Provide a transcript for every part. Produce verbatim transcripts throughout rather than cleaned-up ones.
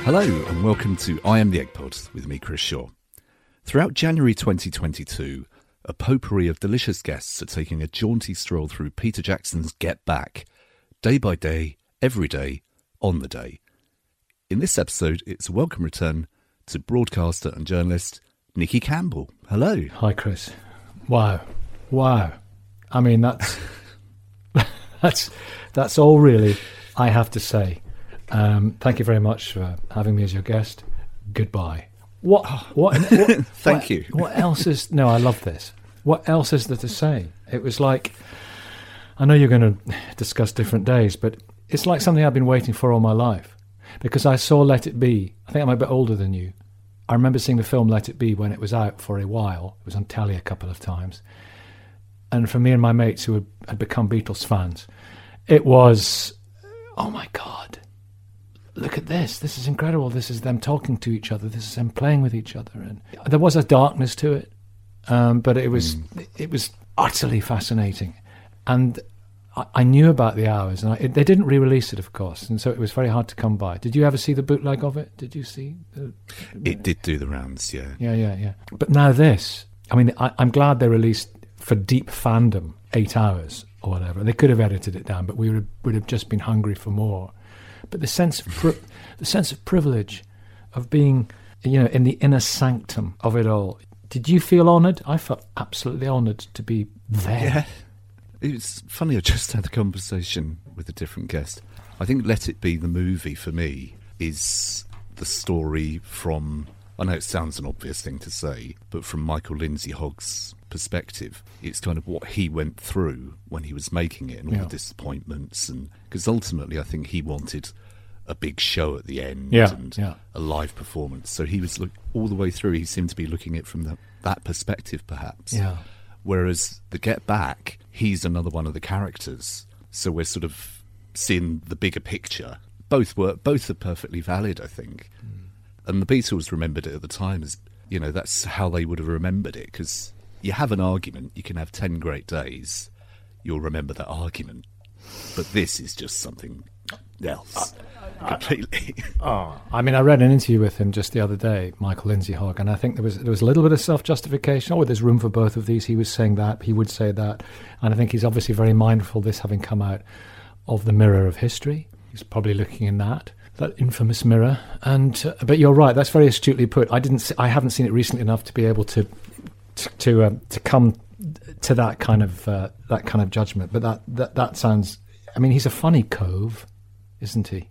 Hello and welcome to I Am the Egg Pod with me, Chris Shaw. Throughout January twenty twenty-two, a potpourri of delicious guests are taking a jaunty stroll through Peter Jackson's Get Back, day by day, every day, on the day. In this episode, it's a welcome return to broadcaster and journalist Nicky Campbell. Hello. Hi, Chris. Wow. Wow. I mean, that's that's that's all really I have to say. Um, thank you very much for having me as your guest. Goodbye. What? What? what Thank what, you. What else is? No, I love this. What else is there to say? It was like, I know you're going to discuss different days, but it's like something I've been waiting for all my life. Because I saw Let It Be. I think I'm a bit older than you. I remember seeing the film Let It Be when it was out for a while. It was on telly a couple of times. And for me and my mates who had, had become Beatles fans, it was, oh my God. Look at this. This is incredible. This is them talking to each other. This is them playing with each other. And there was a darkness to it, um, but it was mm. it was utterly fascinating. And I, I knew about the Hours, and I, it, they didn't re-release it, of course, and so it was very hard to come by. Did you ever see the bootleg of it? Did you see? The, it did do the rounds, yeah. Yeah, yeah, yeah. But now this, I mean, I, I'm glad they released for deep fandom eight hours or whatever. They could have edited it down, but we would would have just been hungry for more. But the sense of pri- the sense of privilege of being, you know, in the inner sanctum of it all. Did you feel honoured? I felt absolutely honoured to be there. Yeah. It's funny, I just had a conversation with a different guest. I think Let It Be, the movie, for me, is the story from, I know it sounds an obvious thing to say, but from Michael Lindsay Hogg's perspective, it's kind of what he went through when he was making it and all yeah. the disappointments, and because ultimately I think he wanted a big show at the end yeah, and yeah. a live performance, so he was look, all the way through he seemed to be looking at it from the, that perspective perhaps, yeah. whereas the Get Back, he's another one of the characters, so we're sort of seeing the bigger picture. Both were both are perfectly valid, I think, mm. and the Beatles remembered it at the time as, you know, that's how they would have remembered it, because you have an argument, you can have ten great days, you'll remember that argument. But this is just something else, uh, completely. Uh, oh, I mean, I read an interview with him just the other day, Michael Lindsay Hogg, and I think there was there was a little bit of self-justification. Oh, there's room for both of these. He was saying that, he would say that. And I think he's obviously very mindful, this having come out of the mirror of history. He's probably looking in that. That infamous mirror. And uh, but you're right, that's very astutely put. I didn't see, I haven't seen it recently enough to be able to to to, um, to come to that kind of uh, that kind of judgment, but that, that that sounds. I mean, he's a funny cove, isn't he?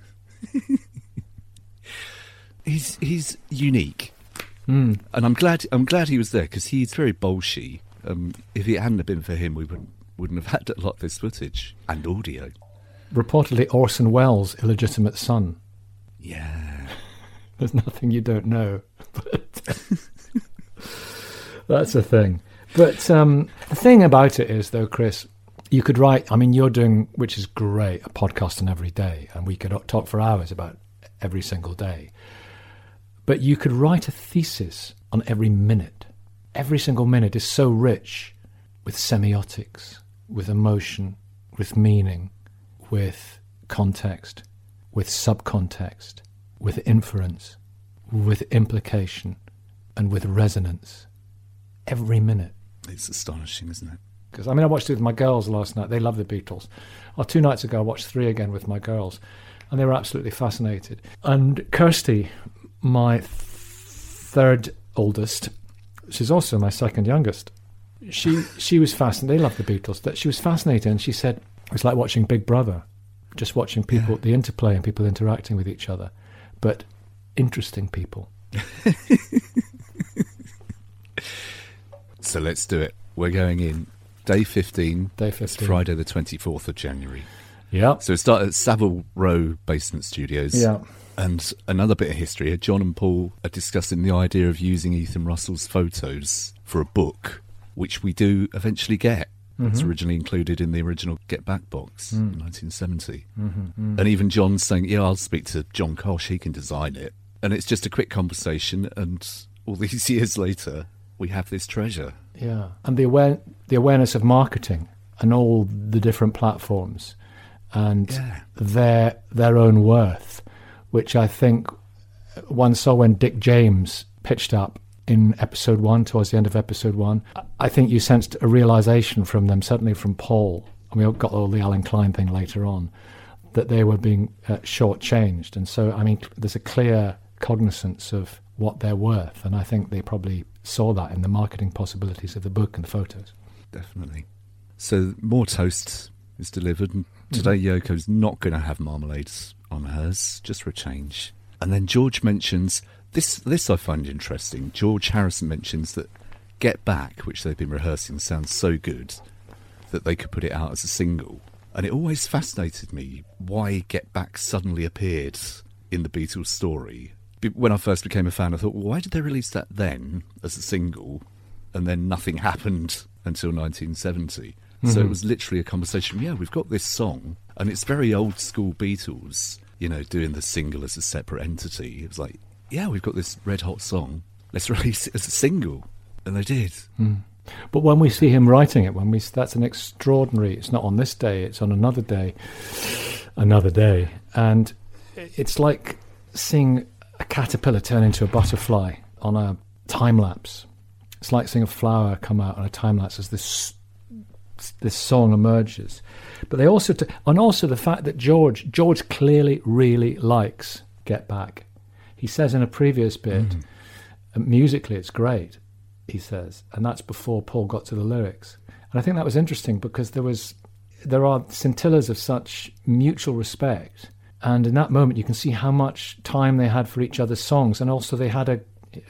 he's he's unique, mm. and I'm glad I'm glad he was there, because he's very bolshy. Um, if it hadn't have been for him, we wouldn't wouldn't have had a lot of this footage and audio. Reportedly, Orson Welles' illegitimate son. Yeah, there's nothing you don't know, but. That's a thing. But um, the thing about it is, though, Chris, you could write, I mean, you're doing, which is great, a podcast on every day, and we could talk for hours about every single day. But you could write a thesis on every minute. Every single minute is so rich with semiotics, with emotion, with meaning, with context, with subcontext, with inference, with implication, and with resonance. Every minute. It's astonishing, isn't it? Because, I mean, I watched it with my girls last night. They love the Beatles. Or two nights ago, I watched Three again with my girls, and they were absolutely fascinated. And Kirsty, my third oldest, she's also my second youngest, she she was fascinated. They love the Beatles. That she was fascinated, and she said it was like watching Big Brother, just watching people, yeah. the interplay and people interacting with each other, but interesting people. So let's do it. We're going in day fifteen. Day fifteen. It's Friday the twenty-fourth of January. Yeah. So it started at Savile Row Basement Studios. Yeah. And another bit of history here. John and Paul are discussing the idea of using Ethan Russell's photos for a book, which we do eventually get. Mm-hmm. It's originally included in the original Get Back box mm. in nineteen seventy. Mm-hmm. Mm. And even John's saying, yeah, I'll speak to John Kosh, he can design it. And it's just a quick conversation, and all these years later, we have this treasure. Yeah, and the aware, the awareness of marketing and all the different platforms and yeah. their their own worth, which I think one saw when Dick James pitched up in episode one, towards the end of episode one, I think you sensed a realisation from them, certainly from Paul, and we got all the Alan Klein thing later on, that they were being uh, shortchanged. And so, I mean, there's a clear cognizance of what they're worth, and I think they probably saw that in the marketing possibilities of the book and the photos. Definitely. So more toast is delivered, and today mm-hmm. Yoko's not going to have marmalades on hers, just for a change. And then George mentions, this this I find interesting, George Harrison mentions that Get Back, which they've been rehearsing, sounds so good that they could put it out as a single. And it always fascinated me why Get Back suddenly appeared in the Beatles story. When I first became a fan, I thought, well, why did they release that then as a single, and then nothing happened until nineteen seventy? Mm-hmm. So it was literally a conversation, yeah, we've got this song, and it's very old school Beatles, you know, doing the single as a separate entity. It was like, yeah, we've got this red hot song, let's release it as a single. And they did. Mm. But when we see him writing it, when we that's an extraordinary, it's not on this day, it's on another day, another day. And it's like seeing a caterpillar turn into a butterfly on a time lapse. It's like seeing a flower come out on a time lapse as this this song emerges. But they also, t- and also the fact that George, George clearly really likes Get Back. He says in a previous bit, mm. musically it's great, he says, and that's before Paul got to the lyrics. And I think that was interesting because there was, there are scintillas of such mutual respect. And in that moment, you can see how much time they had for each other's songs, and also they had a,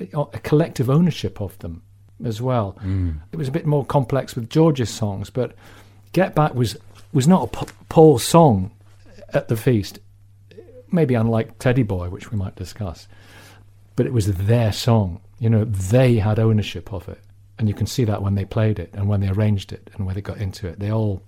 a collective ownership of them as well. Mm. It was a bit more complex with George's songs, but Get Back was was not a P- Paul song at the feast, maybe unlike Teddy Boy, which we might discuss, but it was their song. You know, they had ownership of it, and you can see that when they played it and when they arranged it and when they got into it. They all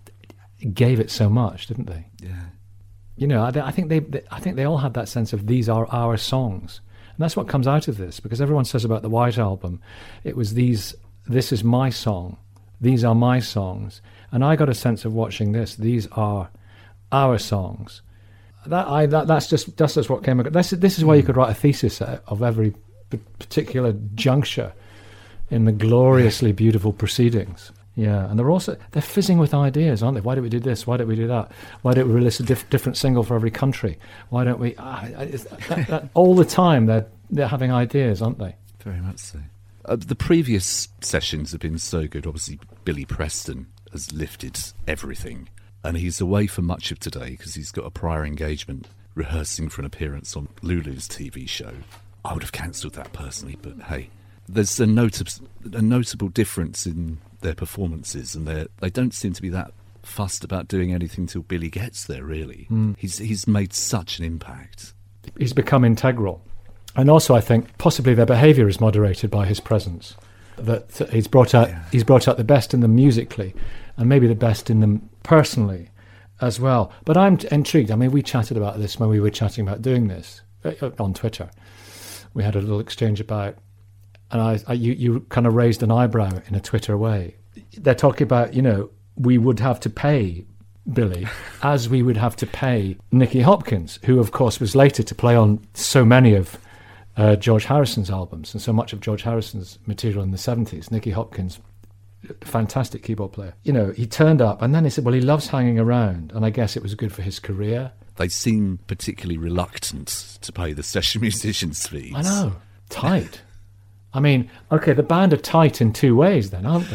gave it so much, didn't they? Yeah. You know, I, I think they, they, I think they all had that sense of these are our songs, and that's what comes out of this. Because everyone says about the White Album, it was these. This is my song. These are my songs, and I got a sense of watching this. These are our songs. That I that that's just that's just what came. This this is why you could write a thesis of every particular juncture in the gloriously beautiful proceedings. Yeah, and they're also they're fizzing with ideas, aren't they? Why don't we do this? Why don't we do that? Why don't we release a diff- different single for every country? Why don't we? Ah, that, that, all the time they're they're having ideas, aren't they? Very much so. Uh, the previous sessions have been so good. Obviously, Billy Preston has lifted everything, and he's away for much of today because he's got a prior engagement rehearsing for an appearance on Lulu's T V show. I would have cancelled that personally, but hey, there's a, notab- a notable difference in their performances, and they they don't seem to be that fussed about doing anything till Billy gets there, really. Mm. He's he's made such an impact. He's become integral. And also I think possibly their behaviour is moderated by his presence. That he's brought out yeah. he's brought out the best in them musically, and maybe the best in them personally as well. But I'm intrigued. I mean, we chatted about this when we were chatting about doing this on Twitter. We had a little exchange about, and I, I you, you kind of raised an eyebrow in a Twitter way. They're talking about, you know, we would have to pay Billy as we would have to pay Nicky Hopkins, who, of course, was later to play on so many of uh, George Harrison's albums and so much of George Harrison's material in the seventies. Nicky Hopkins, fantastic keyboard player. You know, he turned up and then he said, well, he loves hanging around, and I guess it was good for his career. They seem particularly reluctant to pay the session musicians' fees. I know. Tight. I mean, okay, the band are tight in two ways then, aren't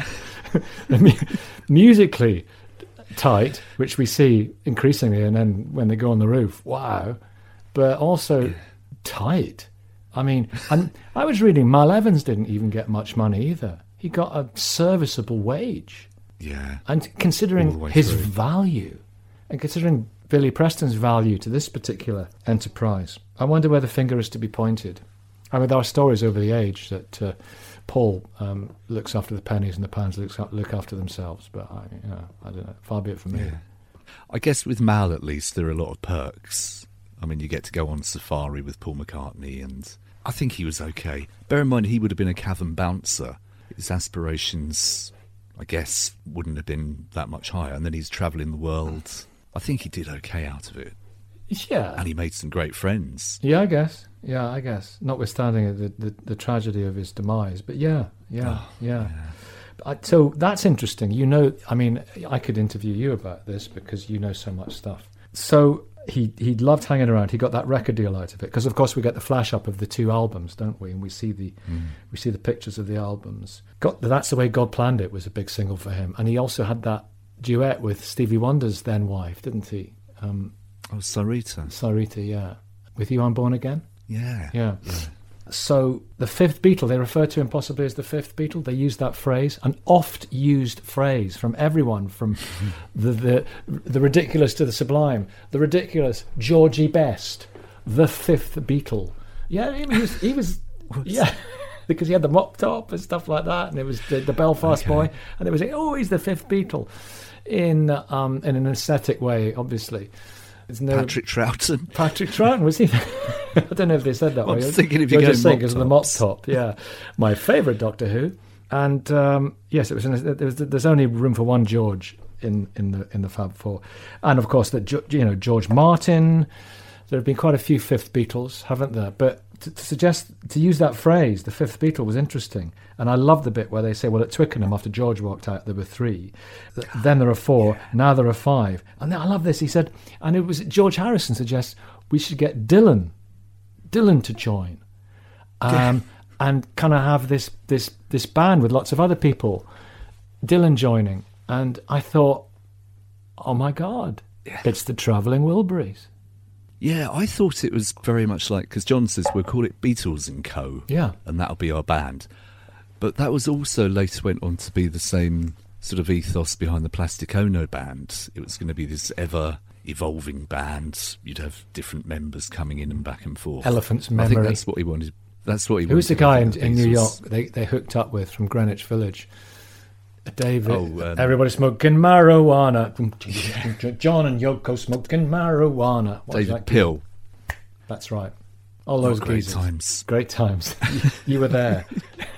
they? Musically tight, which we see increasingly, and then when they go on the roof, wow. But also tight. I mean, and I was reading Mal Evans didn't even get much money either. He got a serviceable wage. Yeah. And considering his through. value, and considering Billy Preston's value to this particular enterprise, I wonder where the finger is to be pointed. I mean, there are stories over the age that uh, Paul um, looks after the pennies and the pounds looks up, look after themselves, but I, you know, I don't know. Far be it from me. Yeah. I guess with Mal, at least, there are a lot of perks. I mean, you get to go on safari with Paul McCartney, and I think he was okay. Bear in mind, he would have been a cavern bouncer. His aspirations, I guess, wouldn't have been that much higher. And then he's travelling the world. I think he did okay out of it. Yeah. And he made some great friends. Yeah, I guess. yeah, I guess. Notwithstanding the, the, the tragedy of his demise. But yeah, yeah, Oh, yeah. yeah. I, so that's interesting. You know, I mean, I could interview you about this because you know so much stuff. So he he loved hanging around. He got that record deal out of it because, of course, we get the flash up of the two albums, don't we? And we see the Mm. we see the pictures of the albums. Got, That's the Way God Planned It was a big single for him, and he also had that duet with Stevie Wonder's then wife, didn't he? Um, Oh, Sarita. Sarita, yeah. With You I'm Born Again. Yeah. Yeah. yeah. So the fifth Beatle, they refer to him possibly as the fifth Beatle. They use that phrase, an oft-used phrase from everyone, from the, the the ridiculous to the sublime. The ridiculous, Georgie Best, the fifth Beatle. Yeah, he was, he was yeah, because he had the mop top and stuff like that, and it was the, the Belfast Okay. boy, and it was, oh, he's the fifth Beatle, in um, in an aesthetic way, obviously. There's no, Patrick Troughton. Patrick Troughton, was he? I don't know if they said that. I'm way. thinking if You're you're just going saying because of the mop mop top. Yeah, my favourite Doctor Who, and um, yes, it was. In, there was. There's only room for one George in, in the in the Fab Four, and of course that you know George Martin. There have been quite a few fifth Beatles, haven't there? But to, to suggest to use that phrase, the fifth Beatle, was interesting, and I love the bit where they say, well, at Twickenham after George walked out, there were three, Th- then there are four, now there are five, and then, I love this. He said, and it was George Harrison suggests we should get Dylan, Dylan to join, um, and kind of have this this this band with lots of other people, Dylan joining, and I thought, oh my God, Yeah. it's the Travelling Wilburys. Yeah, I thought it was very much like, because John says we'll call it Beatles and Co. Yeah. And that'll be our band. But that was also later went on to be the same sort of ethos behind the Plastic Ono band. It was going to be this ever evolving band. You'd have different members coming in and back and forth. Elephant's I Memory. think that's what he wanted. That's what he Who was the wanted guy in, with the in New York Beatles. they, they hooked up with from Greenwich Village? David. Oh, um, Everybody smoking marijuana. John and Yoko smoking marijuana. What was David that? Pill. That's right. All those Not great geezers. times. Great times. You were there.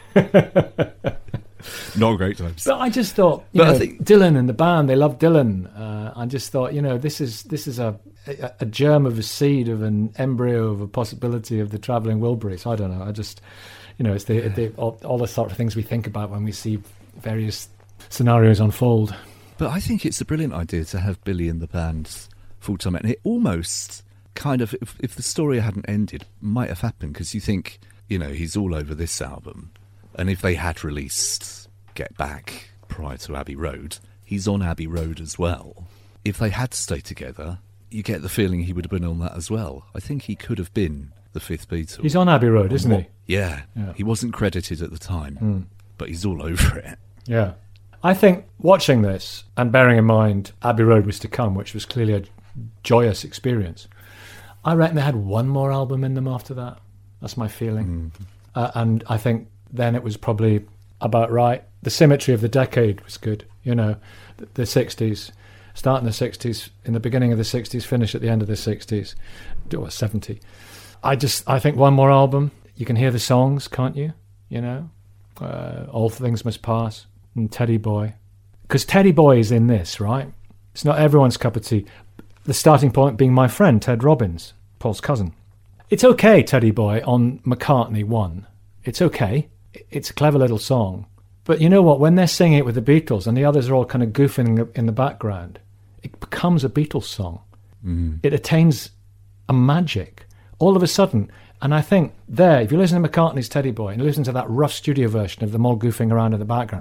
Not great times. But I just thought, you But I know, think- Dylan and the band, they love Dylan. Uh, I just thought, you know, this is this is a, a a germ of a seed of an embryo of a possibility of the Travelling Wilburys. I don't know. I just, you know, it's the, the all, all the sort of things we think about when we see various scenarios unfold. But I think it's a brilliant idea to have Billy in the band full time, and it almost kind of, if, if the story hadn't ended, might have happened, because you think, you know, he's all over this album, and if they had released Get Back prior to Abbey Road, he's on Abbey Road as well. If they had stayed together, you get the feeling he would have been on that as well. I think he could have been the fifth Beatle. He's on Abbey Road, isn't he? Yeah, Yeah. he wasn't credited at the time, Mm. but he's all over it. Yeah. I think watching this and bearing in mind Abbey Road was to come, which was clearly a joyous experience, I reckon they had one more album in them after that. That's my feeling. Mm. Uh, and I think then it was probably about right. The symmetry of the decade was good. You know, the, the sixties, start in the sixties, in the beginning of the sixties, finish at the end of the sixties, or seventy. I just, I think one more album, you can hear the songs, can't you? You know, uh, All Things Must Pass and Teddy Boy. Because Teddy Boy is in this, right? It's not everyone's cup of tea. The starting point being my friend, Ted Robbins, Paul's cousin. It's okay, Teddy Boy, on McCartney one. It's okay. It's a clever little song. But you know what? When they're singing it with the Beatles and the others are all kind of goofing in the background, it becomes a Beatles song. Mm. It attains a magic. All of a sudden, and I think there, if you listen to McCartney's Teddy Boy and you listen to that rough studio version of them all goofing around in the background,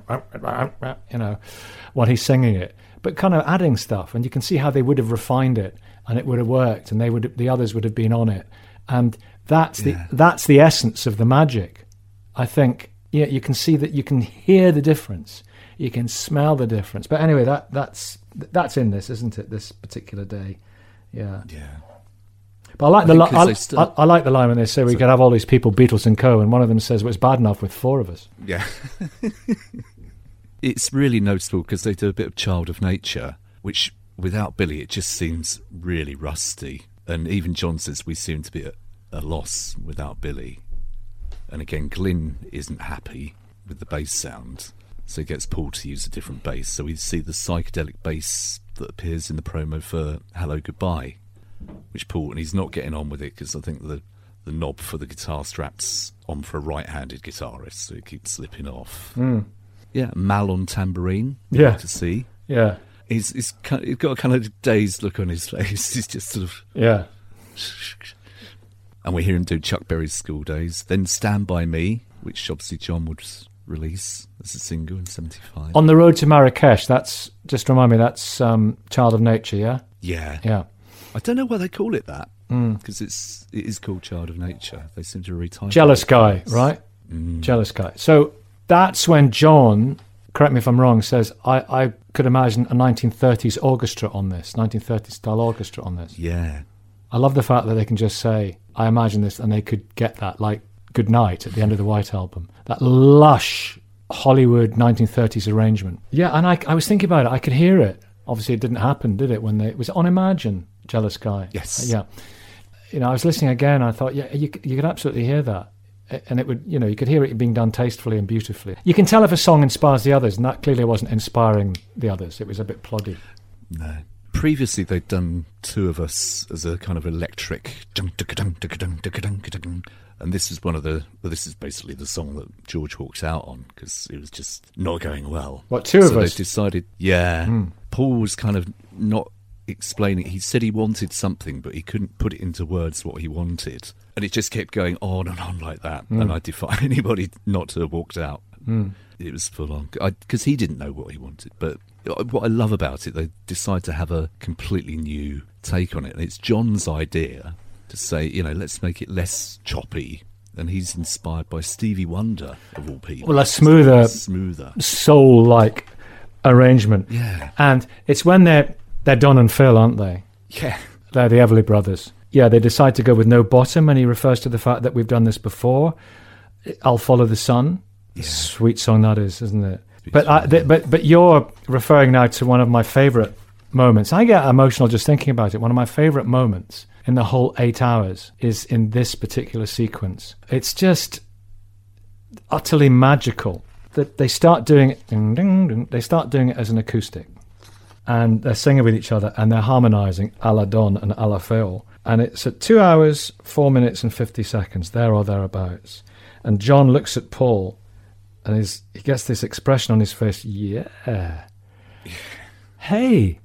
you know, while he's singing it, but kind of adding stuff, and you can see how they would have refined it, and it would have worked, and they would, the others would have been on it, and that's the Yeah. that's the essence of the magic. I think, yeah, you can see that, you can hear the difference, you can smell the difference. But anyway, that that's that's in this, isn't it? This particular day, yeah. Yeah. But I like I the think li- 'cause I, they still- I, I like the line when they say we could have all these people, Beatles and co, and one of them says, "Well, it's bad enough with four of us." Yeah. It's really noticeable because they do a bit of Child of Nature, which without Billy it just seems really rusty. And even John says we seem to be at a loss without Billy. And again, Glyn isn't happy with the bass sound, so he gets Paul to use a different bass. So we see the psychedelic bass that appears in the promo for Hello Goodbye, which Paul, and he's not getting on with it because I think the, the knob for the guitar straps on for a right-handed guitarist, so it keeps slipping off. Mm. Yeah, Mal on tambourine. Yeah. To see. Yeah. He's, he's, kind of, he's got a kind of dazed look on his face. He's just sort of... Yeah. And we hear him do Chuck Berry's School Days. Then Stand By Me, which obviously John would release as a single in seventy-five. On the Road to Marrakesh, that's, just remind me, that's um, Child of Nature, yeah? Yeah. Yeah. I don't know why they call it that, because mm. it's it is called Child of Nature. They seem to retitle Jealous it. Guy, right? Mm. Jealous Guy. So that's when John, correct me if I'm wrong, says, I, I could imagine a nineteen thirties orchestra on this, nineteen thirties style orchestra on this. Yeah. I love the fact that they can just say, I imagine this, and they could get that, like Good Night at the end of the White Album. That lush Hollywood nineteen thirties arrangement. Yeah, and I, I was thinking about it. I could hear it. Obviously, it didn't happen, did it? When they it was on Imagine, Jealous Guy. Yes. Yeah. You know, I was listening again. I thought, yeah, you you could absolutely hear that, and it would, you know, you could hear it being done tastefully and beautifully. You can tell if a song inspires the others, and that clearly wasn't inspiring the others. It was a bit ploddy. No. Previously, they'd done Two of Us as a kind of electric, and this is one of the. Well, this is basically the song that George walked out on because it was just not going well. What, Two so of Us? So they decided, yeah. Mm. Paul was kind of not explaining. He said he wanted something, but he couldn't put it into words what he wanted, and it just kept going on and on like that. Mm. And I defy anybody not to have walked out. Mm. It was full on because he didn't know what he wanted, but. What I love about it, they decide to have a completely new take on it. And it's John's idea to say, you know, let's make it less choppy. And he's inspired by Stevie Wonder, of all people. Well, a smoother, smoother, soul-like arrangement. Yeah. And it's when they're, they're Don and Phil, aren't they? Yeah. They're the Everly Brothers. Yeah, they decide to go with no bottom, and he refers to the fact that we've done this before. I'll Follow the Sun. Yeah. Sweet song that is, isn't it? But I, th- but but you're referring now to one of my favourite moments. I get emotional just thinking about it. One of my favourite moments in the whole eight hours is in this particular sequence. It's just utterly magical. That they start doing it. Ding, ding, ding, they start doing it as an acoustic, and they're singing with each other, and they're harmonising a la Don and a la Phil. And it's at two hours, four minutes, and fifty seconds, there or thereabouts. And John looks at Paul. And his, he gets this expression on his face, yeah. Hey,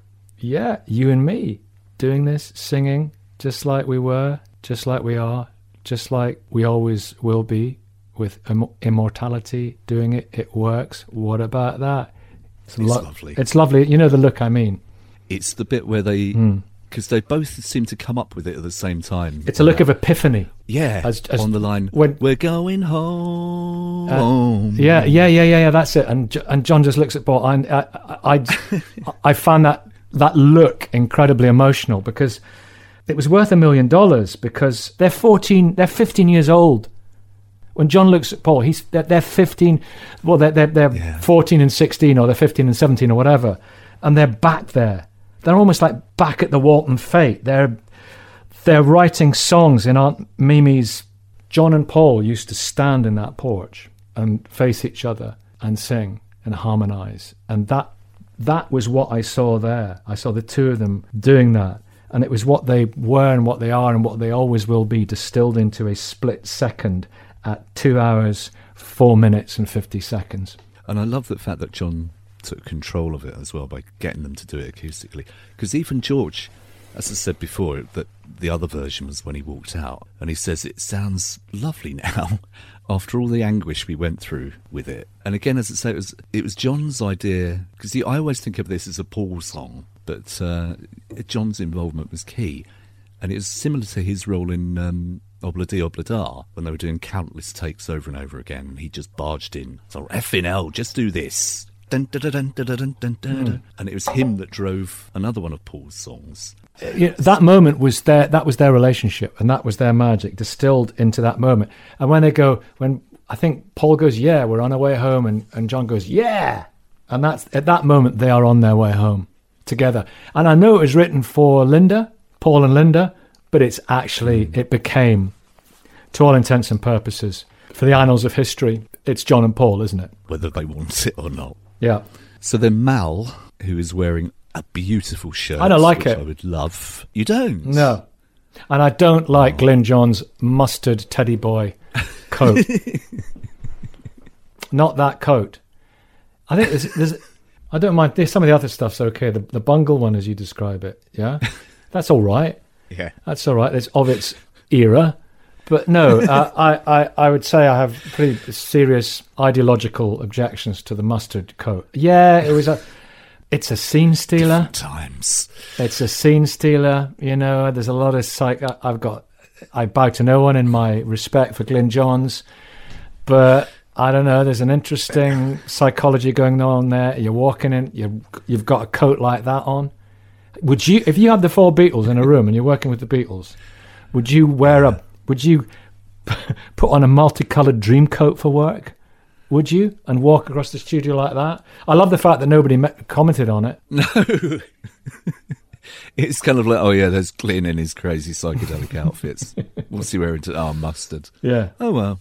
yeah, you and me doing this, singing, just like we were, just like we are, just like we always will be, with Im- immortality, doing it, it works. What about that? It's, it's lo- lovely. It's lovely. You know the look I mean. It's the bit where they... Mm. Because they both seem to come up with it at the same time. It's a look of epiphany. Yeah, as, as on the line, when, we're going home. Uh, yeah, yeah, yeah, yeah, yeah, that's it. And and John just looks at Paul. And I, I, I, I found that, that look incredibly emotional because it was worth a million dollars because they're fourteen, they're fifteen years old. When John looks at Paul, he's they're, they're fifteen, well, they're, they're, they're yeah. fourteen and sixteen or they're fifteen and seventeen or whatever. And they're back there. They're almost like back at the Walton Fete. They're they're writing songs in Aunt Mimi's. John and Paul used to stand in that porch and face each other and sing and harmonise. And that that was what I saw there. I saw the two of them doing that. And it was what they were and what they are and what they always will be, distilled into a split second at two hours, four minutes and fifty seconds. And I love the fact that John took control of it as well by getting them to do it acoustically, because even George, as I said before, that the other version was when he walked out, and he says it sounds lovely now after all the anguish we went through with it. And again, as I say, it was it was John's idea, because I always think of this as a Paul song, but uh, John's involvement was key, and it was similar to his role in um, Obla Di Obla Da, when they were doing countless takes over and over again, and he just barged in, so effing hell, just do this. Dun, dun, dun, dun, dun, dun, dun, dun. Mm. And it was him that drove another one of Paul's songs. You know, that moment was their that was their relationship, and that was their magic distilled into that moment. And when they go, when I think Paul goes, yeah, we're on our way home, and, and John goes, yeah, and that's at that moment they are on their way home together. And I know it was written for Linda, Paul and Linda, but it's actually mm. it became, to all intents and purposes, for the annals of history, it's John and Paul, isn't it? Whether they want it or not. Yeah. So then Mal, who is wearing a beautiful shirt, I don't like which it. I would love. You don't? No. And I don't like oh. Glyn Johns' mustard teddy boy coat. Not that coat. I think there's, there's I don't mind. There's some of the other stuff's okay. The, the bungle one, as you describe it, yeah, that's all right. Yeah, that's all right. It's of its era. But no, uh, I, I, I would say I have pretty serious ideological objections to the mustard coat. Yeah, it was a, it's a scene stealer. Different times. It's a scene stealer. You know, there's a lot of psych. I, I've got, I bow to no one in my respect for Glyn Johns, but I don't know. There's an interesting psychology going on there. You're walking in, you you've got a coat like that on. Would you, if you had the four Beatles in a room and you're working with the Beatles, would you wear a Would you put on a multicolored dream coat for work? Would you? And walk across the studio like that? I love the fact that nobody met, commented on it. No. It's kind of like, oh yeah, there's Glyn in his crazy psychedelic outfits. What's he wearing to, oh, mustard. Yeah. Oh well.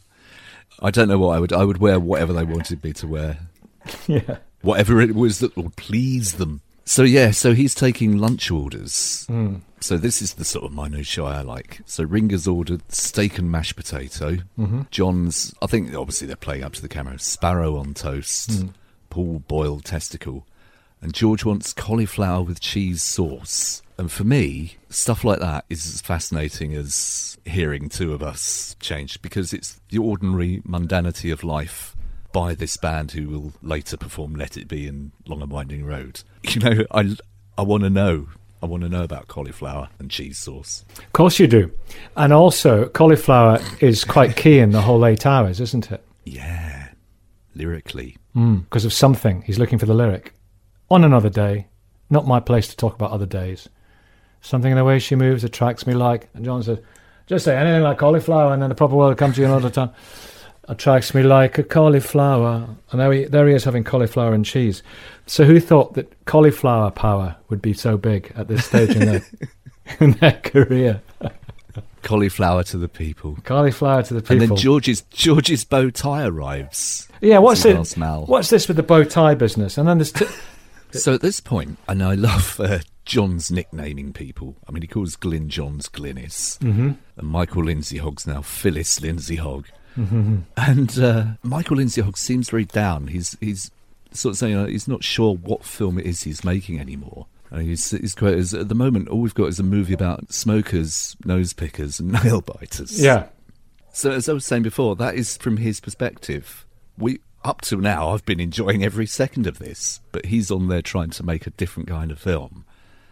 I don't know what I would, I would wear whatever they wanted me to wear. Yeah. Whatever it was that would please them. So yeah, so he's taking lunch orders. Mm. So this is the sort of minutiae I like. So Ringer's ordered steak and mashed potato. Mm-hmm. John's, I think obviously they're playing up to the camera, sparrow on toast, mm. Paul boiled testicle. And George wants cauliflower with cheese sauce. And for me, stuff like that is as fascinating as hearing two of us change, because it's the ordinary mundanity of life by this band who will later perform Let It Be and Long and Winding Road. You know, I, I want to know. I want to know about cauliflower and cheese sauce. Of course you do. And also, cauliflower is quite key in the whole eight hours, isn't it? Yeah, lyrically. Because mm, of something. He's looking for the lyric. On another day, not my place to talk about other days. Something in the way she moves attracts me like... And John says, just say anything like cauliflower and then the proper world comes to you another time. Attracts me like a cauliflower. And there he, there he is having cauliflower and cheese. So who thought that cauliflower power would be so big at this stage in their, in their career? Cauliflower to the people. Cauliflower to the people. And then George's George's bow tie arrives. Yeah, what's it? What's this with the bow tie business? And then there's... T- so at this point, and I love uh, John's nicknaming people. I mean, he calls Glyn Johns Glynis. Mm-hmm. And Michael Lindsay Hogg's now Phyllis Lindsay Hogg. Mm-hmm. And uh, Michael Lindsay Hogg seems very down. He's he's sort of saying uh, he's not sure what film it is he's making anymore. And he's, he's quote is, at the moment, all we've got is a movie about smokers, nose pickers, and nail biters. Yeah. So as I was saying before, that is from his perspective. We up to now, I've been enjoying every second of this, but he's on there trying to make a different kind of film.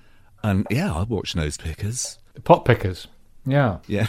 And yeah, I watch Nose Pickers. The pot pickers. Yeah. Yeah.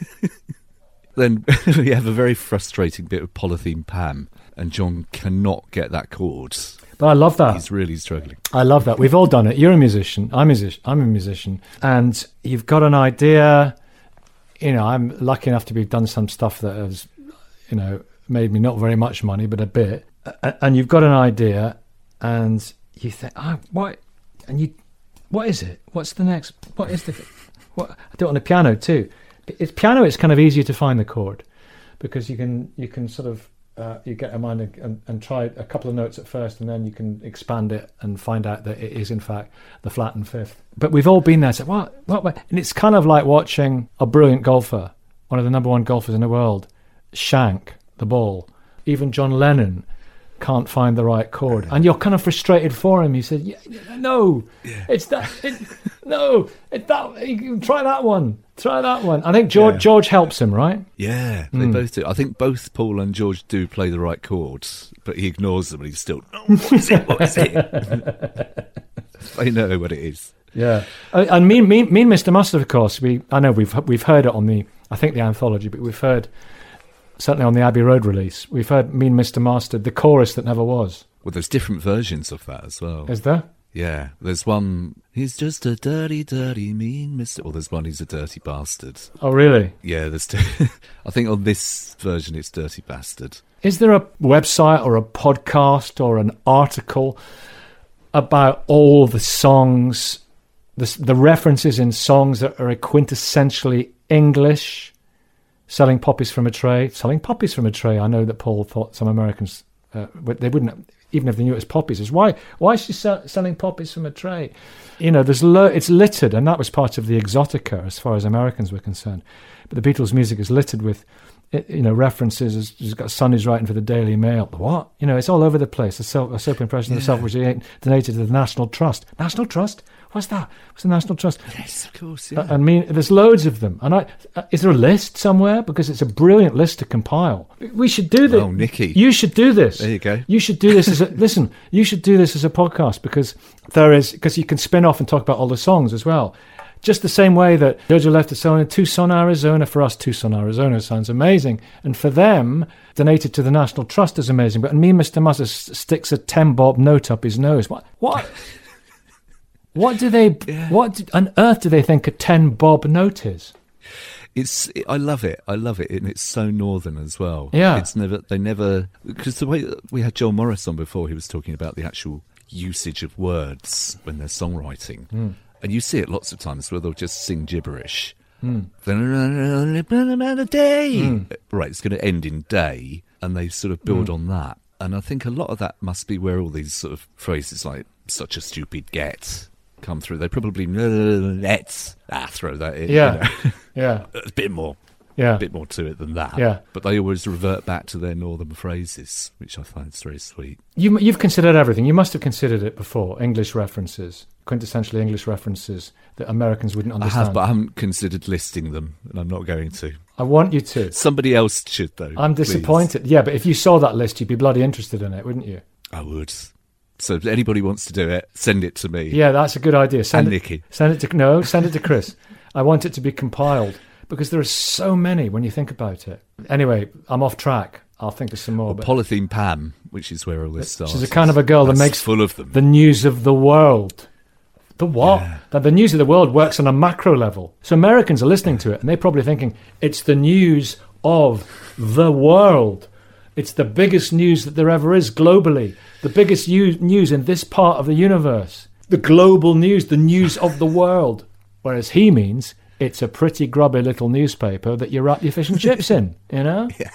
Then we have a very frustrating bit of Polythene Pam, and John cannot get that chord. But I love that. He's really struggling. I love that. We've all done it. You're a musician. I'm a musician. I'm a musician. And you've got an idea. You know, I'm lucky enough to be done some stuff that has, you know, made me not very much money, but a bit. And you've got an idea, and you think, oh, what? And you, what is it? What's the next? What is the? What? I do it on the piano too. It's piano. It's kind of easier to find the chord because you can you can sort of uh, you get a mind and, and try a couple of notes at first, and then you can expand it and find out that it is in fact the flattened fifth. But we've all been there. So what? What? what? And it's kind of like watching a brilliant golfer, one of the number one golfers in the world, shank the ball. Even John Lennon can't find the right chord, and you're kind of frustrated for him. You said, yeah, yeah, "No, yeah. it's that. It, no, it's that. You try that one. Try that one." I think George yeah. George helps him, right? Yeah, they mm. both do. I think both Paul and George do play the right chords, but he ignores them, and he's still, "No, what is it? What is it?" They know what it is. Yeah, and mean, mean, mean Mister Mustard, of course. We, I know we've we've heard it on the, I think the anthology, but we've heard. Certainly on the Abbey Road release, we've heard Mean Mister Mustard, the chorus that never was. Well, there's different versions of that as well. Is there? Yeah, there's one, he's just a dirty, dirty, mean Mister Well, there's one, he's a dirty bastard. Oh, really? Yeah, there's two. I think on this version it's Dirty Bastard. Is there a website or a podcast or an article about all the songs, the, the references in songs that are quintessentially English? Selling poppies from a tray. Selling poppies from a tray. I know that Paul thought some Americans, uh, they wouldn't even if they knew it was poppies, is why why is she sell, selling poppies from a tray? You know, there's lo- it's littered, and that was part of the exotica as far as Americans were concerned. But the Beatles' music is littered with, you know, references. It's got Sonny's writing for the Daily Mail. What? You know, it's all over the place. A, self, a soap impression yeah. of herself, which he donated to the National Trust. National Trust? What's that? What's the National Trust? Yes, of course, yeah. I mean, there's loads of them. And I, uh, is there a list somewhere? Because it's a brilliant list to compile. We should do this. Oh, Nicky. You should do this. There you go. You should do this as a, listen, you should do this as a podcast, because there is, because you can spin off and talk about all the songs as well. Just the same way that Jojo left us in Tucson, Arizona. For us, Tucson, Arizona sounds amazing. And for them, donated to the National Trust is amazing. But me, Mister Musser, sticks a ten bob note up his nose. What? What? What do they? Yeah. What do, on earth do they think a ten bob note is? It's. I love it. I love it, and it's so northern as well. Yeah. It's never. They never. Because the way we had Joel Morris on before, he was talking about the actual usage of words when they're songwriting. Mm. And you see it lots of times where they'll just sing gibberish. Mm. Mm. Right, it's going to end in day, and they sort of build mm. on that. And I think a lot of that must be where all these sort of phrases like "such a stupid get" come through. They probably let's ah, throw that in. Yeah, you know? yeah, a bit more. Yeah, a bit more to it than that. Yeah, but they always revert back to their northern phrases, which I find is very sweet. You, you've considered everything. You must have considered it before. English references, quintessentially English references that Americans wouldn't understand. I have, but I haven't considered listing them, and I'm not going to. I want you to. Somebody else should, though. I'm disappointed. Please. Yeah, but if you saw that list, you'd be bloody interested in it, wouldn't you? I would. So if anybody wants to do it, send it to me. Yeah, that's a good idea. Send and it, Nicky. Send it to no, send it to Chris. I want it to be compiled, because there are so many when you think about it. Anyway, I'm off track. I'll think of some more. Or but Polythene Pam, which is where all this starts. She's a kind of a girl That's that makes full of them. The news of the world. The what? Yeah. That the news of the world works on a macro level. So Americans are listening to it, and they're probably thinking, it's the news of the world. It's the biggest news that there ever is globally. The biggest u- news in this part of the universe. The global news, the news of the world. Whereas he means it's a pretty grubby little newspaper that you wrap your fish and chips in, you know? Yeah.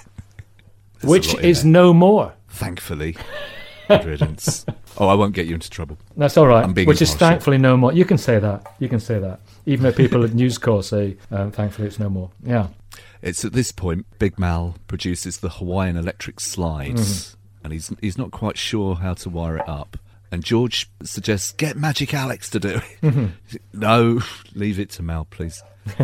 Which is no more. Thankfully. Good riddance. Oh, I won't get you into trouble. That's all right. I'm being Which impartial. is thankfully no more. You can say that. You can say that. Even if people at News Corps say, um, thankfully it's no more. Yeah. It's at this point, Big Mal produces the Hawaiian Electric Slides, mm-hmm. and he's he's not quite sure how to wire it up. And George suggests, get Magic Alex to do it. Mm-hmm. No, leave it to Mal, please.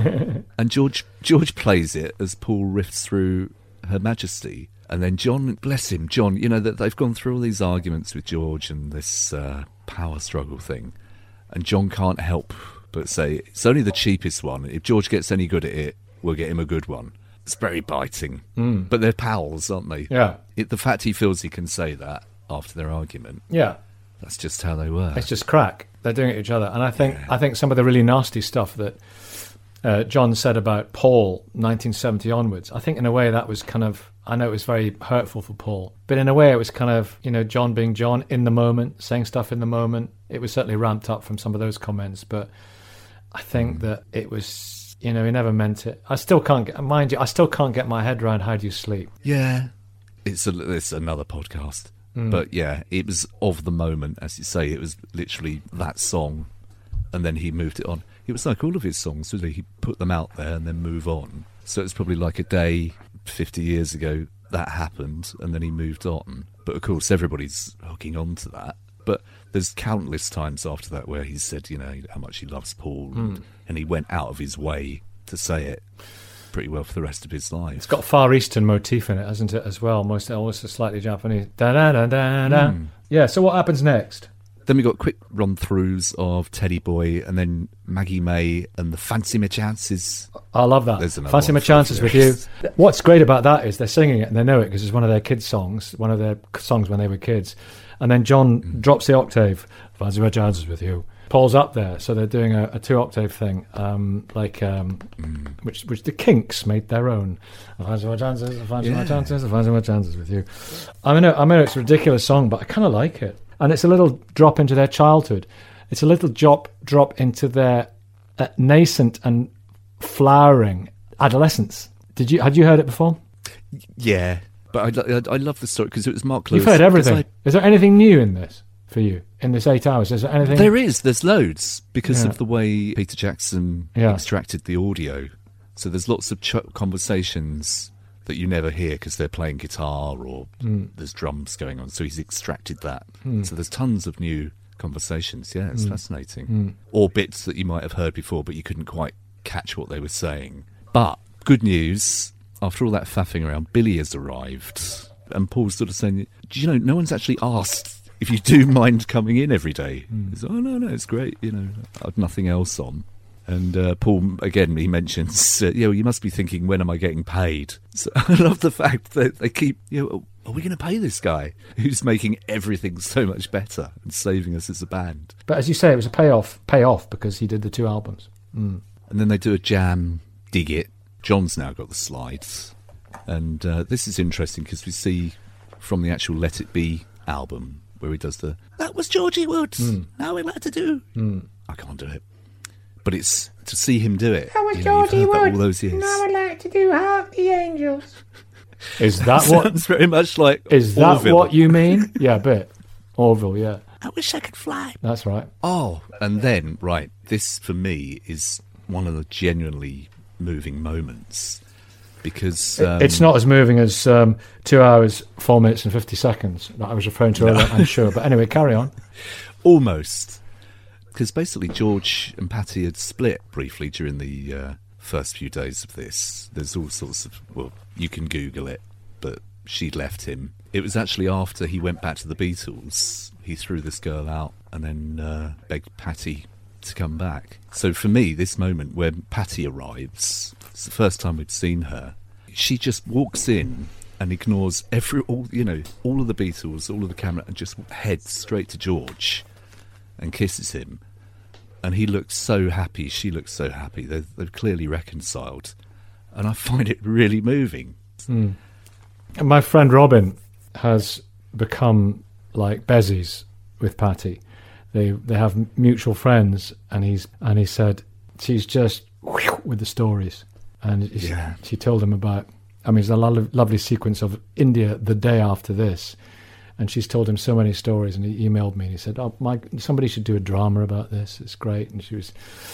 And George George plays it as Paul riffs through Her Majesty. And then John, bless him, John, you know, that they've gone through all these arguments with George and this uh, power struggle thing. And John can't help but say, it's only the cheapest one. If George gets any good at it, we'll get him a good one. It's very biting. Mm. But they're pals, aren't they? Yeah. It, the fact he feels he can say that after their argument. Yeah. That's just how they were. It's just crack. They're doing it to each other. And I think yeah. I think some of the really nasty stuff that uh, John said about Paul, nineteen seventy onwards, I think in a way that was kind of, I know it was very hurtful for Paul, but in a way it was kind of, you know, John being John in the moment, saying stuff in the moment. It was certainly ramped up from some of those comments, but I think mm. that it was, you know, he never meant it. I still can't get, mind you, I still can't get my head around How Do You Sleep? Yeah. It's, a, it's another podcast. Mm. But yeah, it was of the moment, as you say. It was literally that song, and then he moved it on. It was like all of his songs, really. He put them out there and then move on. So it's probably like a day fifty years ago that happened, and then he moved on. But of course, everybody's hooking on to that. But there's countless times after that where he said, you know, how much he loves Paul, mm. and, and he went out of his way to say it pretty well for the rest of his life. It's got Far Eastern motif in it, hasn't it, as well? Most almost a slightly Japanese. Da da da da da. Mm. Yeah. So what happens next? Then we got quick run-throughs of Teddy Boy, and then Maggie May and the Fancy My Chances. I love that. Fancy My Chances with You. What's great about that is they're singing it and they know it because it's one of their kids' songs, one of their songs when they were kids. And then John mm. drops the octave. Fancy My Chances with You. Paul's up there, so they're doing a, a two-octave thing, um, like um, mm. which which the Kinks made their own. Fancy My Chances, Fancy yeah. My Chances, Fancy My Chances with You. I mean, I mean, it's a ridiculous song, but I kind of like it. And it's a little drop into their childhood. It's a little drop drop into their uh, nascent and flowering adolescence. Did you had you heard it before? Yeah, But I, I, I love the story because it was Mark Lewis. You've heard everything. I, is there anything new in this for you, in this eight hours? Is there anything? There is. There's loads because Yeah. of the way Peter Jackson Yeah. extracted the audio. So there's lots of ch- conversations that you never hear because they're playing guitar or Mm. there's drums going on. So he's extracted that. Mm. So there's tons of new conversations. Yeah, it's Mm. fascinating. Mm. Or bits that you might have heard before, but you couldn't quite catch what they were saying. But good news, after all that faffing around, Billy has arrived. And Paul's sort of saying, do you know, no one's actually asked if you do mind coming in every day. Mm. He's like, oh, no, no, it's great. You know, I've nothing else on. And uh, Paul, again, he mentions, uh, you know, you must be thinking, when am I getting paid? So I love the fact that they keep, you know, are we going to pay this guy who's making everything so much better and saving us as a band? But as you say, it was a payoff, payoff because he did the two albums. Mm. And then they do a jam, Dig It. John's now got the slides. And uh, this is interesting because we see from the actual Let It Be album where he does the, that was Georgie Woods, Mm. now we like to do. Mm. I can't do it. But it's to see him do it. That was you know, you've Georgie heard that Wood. all those years. Now I'd like to do Hark the Angels. Is that what? Sounds very much like Is that Orville. what you mean? Yeah, a bit. Orville, yeah. I wish I could fly. That's right. Oh, and then, right, this for me is one of the genuinely moving moments because... Um, It's not as moving as um, two hours, four minutes and fifty seconds that I was referring to earlier, I'm sure. But anyway, carry on. Almost. Because basically George and Patty had split briefly during the uh, first few days of this. There's all sorts of... Well, you can Google it, but she'd left him. It was actually after he went back to the Beatles, he threw this girl out and then uh, begged Patty to come back. So for me, this moment when Patty arrives, it's the first time we'd seen her, she just walks in and ignores every, all you know, all of the Beatles, all of the camera, and just heads straight to George and kisses him. And he looks so happy, she looks so happy. They've, they've clearly reconciled. And I find it really moving. Mm. And my friend Robin has become like Bezies with Patty. They they have mutual friends, and he's and he said she's just with the stories. And he, Yeah. she told him about. I mean, it's a lo- lovely sequence of India the day after this, and she's told him so many stories. And he emailed me and he said, "Oh, my, somebody should do a drama about this. It's great." And she was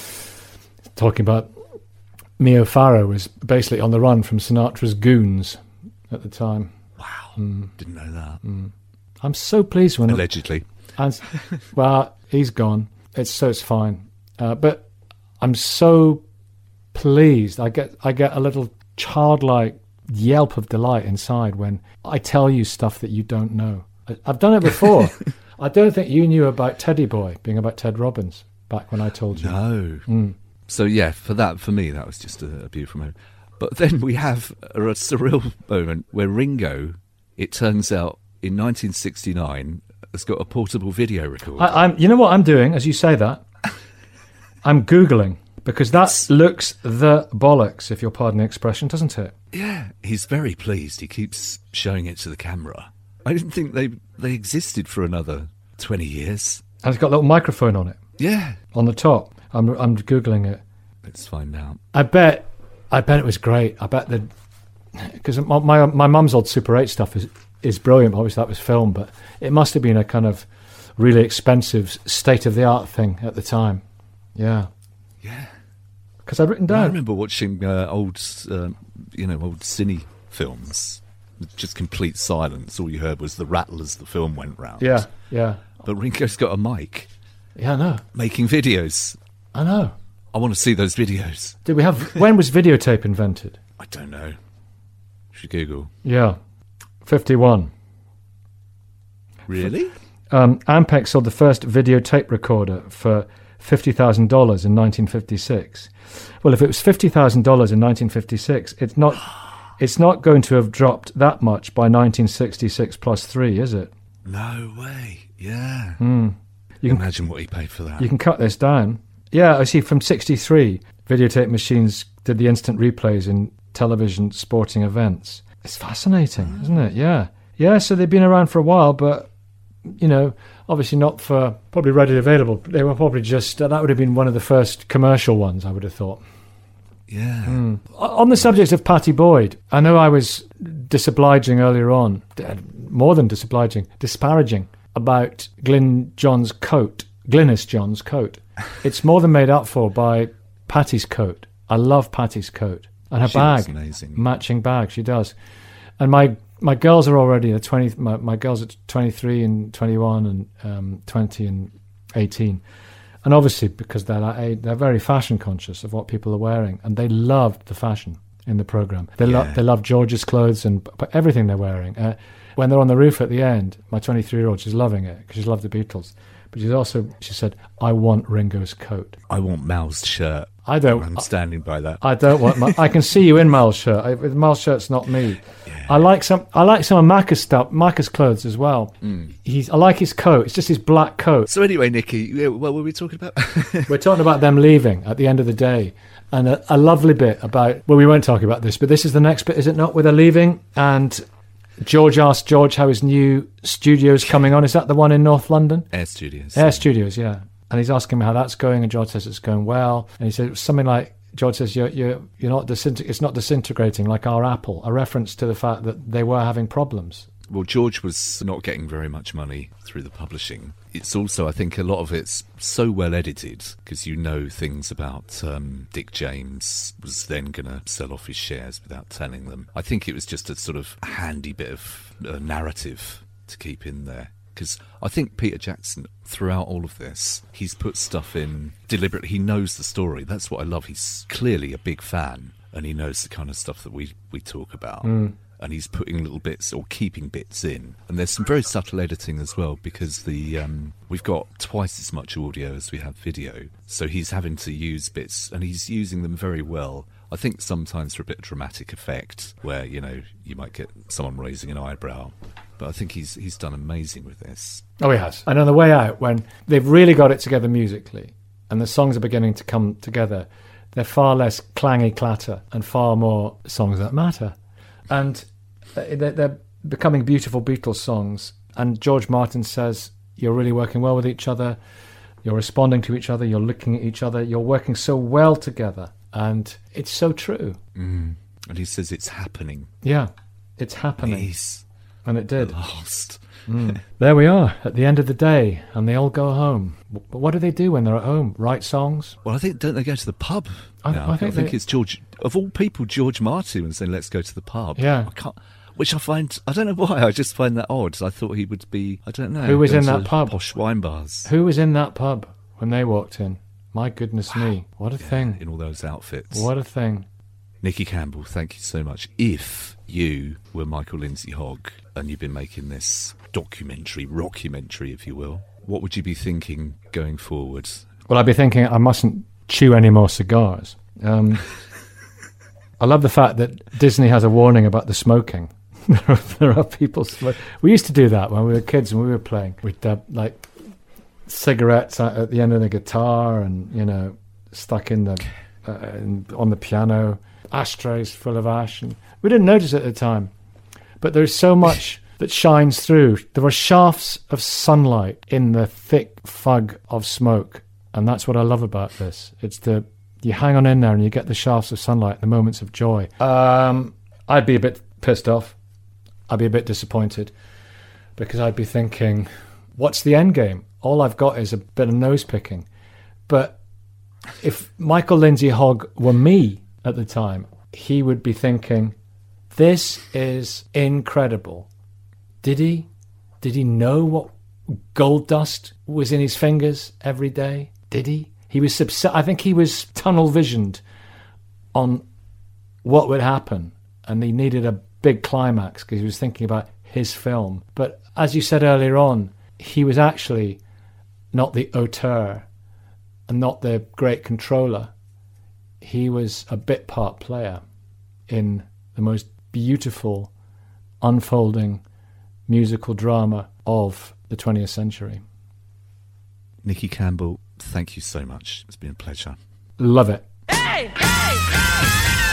talking about Mia Farrow was basically on the run from Sinatra's goons at the time. Wow. Mm. Didn't know that. Mm. I'm so pleased when Allegedly. And, well, he's gone. It's so it's fine. Uh, but I'm so pleased. I get I get a little childlike yelp of delight inside when I tell you stuff that you don't know. I, I've done it before. I don't think you knew about Teddy Boy being about Ted Robbins back when I told you. No. Mm. So yeah, for that, for me, that was just a, a beautiful moment. But then we have a, a surreal moment where Ringo, it turns out, in nineteen sixty-nine, has got a portable video recorder. I, I'm. You know what I'm doing as you say that? I'm Googling because that looks the bollocks, if you'll pardon the expression, doesn't it? Yeah, he's very pleased. He keeps showing it to the camera. I didn't think they they existed for another twenty years. And it's got a little microphone on it. Yeah. On the top. I'm I'm Googling it. Let's find out. I bet I bet it was great. I bet the because my my my mum's old Super eight stuff is is brilliant. Obviously that was film, but it must have been a kind of really expensive state of the art thing at the time. Yeah. Yeah. Because I'd written down. I remember watching uh, old, uh, you know, old cine films. Just complete silence. All you heard was the rattle as the film went round. Yeah, yeah. But Ringo's got a mic. Yeah, I know. Making videos. I know. I want to see those videos. Did we have? When was videotape invented? I don't know. Should Google. Yeah, fifty-one. Really? Um, Ampex sold the first videotape recorder for fifty thousand dollars in nineteen fifty-six. Well, if it was fifty thousand dollars in nineteen fifty-six, it's not. It's not going to have dropped that much by nineteen sixty-six plus three, is it? No way. Yeah. Mm. You can imagine what he paid for that. You can cut this down. Yeah, I see. From sixty-three, videotape machines did the instant replays in television sporting events. It's fascinating, mm. isn't it? Yeah. Yeah, so they've been around for a while, but, you know, obviously not for probably readily available. They were probably just, uh, that would have been one of the first commercial ones, I would have thought. Yeah. Mm. On the subject of Pattie Boyd, I know I was disobliging earlier on, more than disobliging, disparaging about Glyn John's coat, Glynis John's coat. It's more than made up for by Pattie's coat. I love Pattie's coat. And her She bag, looks amazing. matching bag, she does. And my my girls are already, twenty. My, my girls are twenty-three and twenty-one and um, twenty and eighteen. And obviously, because they're that age, they're very fashion conscious of what people are wearing, and they loved the fashion in the program. They Yeah. love they love George's clothes and b- everything they're wearing. Uh, when they're on the roof at the end, my twenty-three-year-old, she's loving it because she's loved the Beatles. But she's also, she said, I want Ringo's coat. I want Mal's shirt. I don't. I'm standing by that. I don't want my. I can see you in Mal's shirt. I, Mal's shirt's not me. Yeah. I like some. I like some of Macca's stuff. Macca's clothes as well. Mm. He's. I like his coat. It's just his black coat. So anyway, Nikki, yeah, what were we talking about? We're talking about them leaving at the end of the day, and a, a lovely bit about. Well, we won't talk about this, but this is the next bit, is it not? Where they're leaving, and George asked George how his new studio's coming on. Is that the one in North London? Air Studios. Air Studios, yeah. And he's asking him how that's going, and George says it's going well. And he said something like, George says, you're, you're, you're not disinte- it's not disintegrating like our Apple, a reference to the fact that they were having problems. Well, George was not getting very much money through the publishing. It's also, I think, a lot of it's so well edited because you know things about um, Dick James was then going to sell off his shares without telling them. I think it was just a sort of handy bit of uh, narrative to keep in there. Because I think Peter Jackson, throughout all of this, he's put stuff in deliberately. He knows the story. That's what I love. He's clearly a big fan, and he knows the kind of stuff that we, we talk about. Mm. And he's putting little bits or keeping bits in. And there's some very subtle editing as well, because the um, we've got twice as much audio as we have video. So he's having to use bits, and he's using them very well. I think sometimes for a bit of dramatic effect, where, you know, you might get someone raising an eyebrow. But I think he's he's done amazing with this. Oh, he has. And on the way out, when they've really got it together musically, and the songs are beginning to come together, they're far less clangy clatter and far more songs that matter. And they're, they're becoming beautiful Beatles songs. And George Martin says, you're really working well with each other. You're responding to each other. You're looking at each other. You're working so well together. And it's so true. Mm. And he says it's happening. Yeah, it's happening. He's and it did. Lost. Mm. There we are at the end of the day, and they all go home. But what do they do when they're at home? Write songs? Well, I think, don't they go to the pub? I, now? I think, I think they, it's George, of all people, George Martin was saying, let's go to the pub. Yeah. I can't, which I find, I don't know why, I just find that odd. I thought he would be, I don't know. Who was go in to that pub? Posh wine bars. Who was in that pub when they walked in? My goodness wow. me. What a yeah, thing. In all those outfits. What a thing. Nikki Campbell, thank you so much. If you were Michael Lindsay Hogg and you've been making this documentary, rockumentary, if you will, what would you be thinking going forward? Well, I'd be thinking I mustn't chew any more cigars. Um, I love the fact that Disney has a warning about the smoking. There are people smoking. We used to do that when we were kids and we were playing. We'd uh, like cigarettes at the end of the guitar and, you know, stuck in the uh, in, on the piano, ashtrays full of ash. And we didn't notice it at the time. But there's so much that shines through. There are shafts of sunlight in the thick fog of smoke. And that's what I love about this. It's the, you hang on in there and you get the shafts of sunlight, the moments of joy. Um, I'd be a bit pissed off. I'd be a bit disappointed because I'd be thinking, what's the end game? All I've got is a bit of nose picking. But if Michael Lindsay Hogg were me at the time, he would be thinking, this is incredible. Did he? Did he know what gold dust was in his fingers every day? Did he? He was subs- I think he was tunnel visioned on what would happen, and he needed a big climax because he was thinking about his film. But as you said earlier on, he was actually not the auteur and not the great controller. He was a bit part player in the most beautiful unfolding musical drama of the twentieth century. Nikki Campbell, thank you so much. It's been a pleasure. Love it. Hey, hey, hey!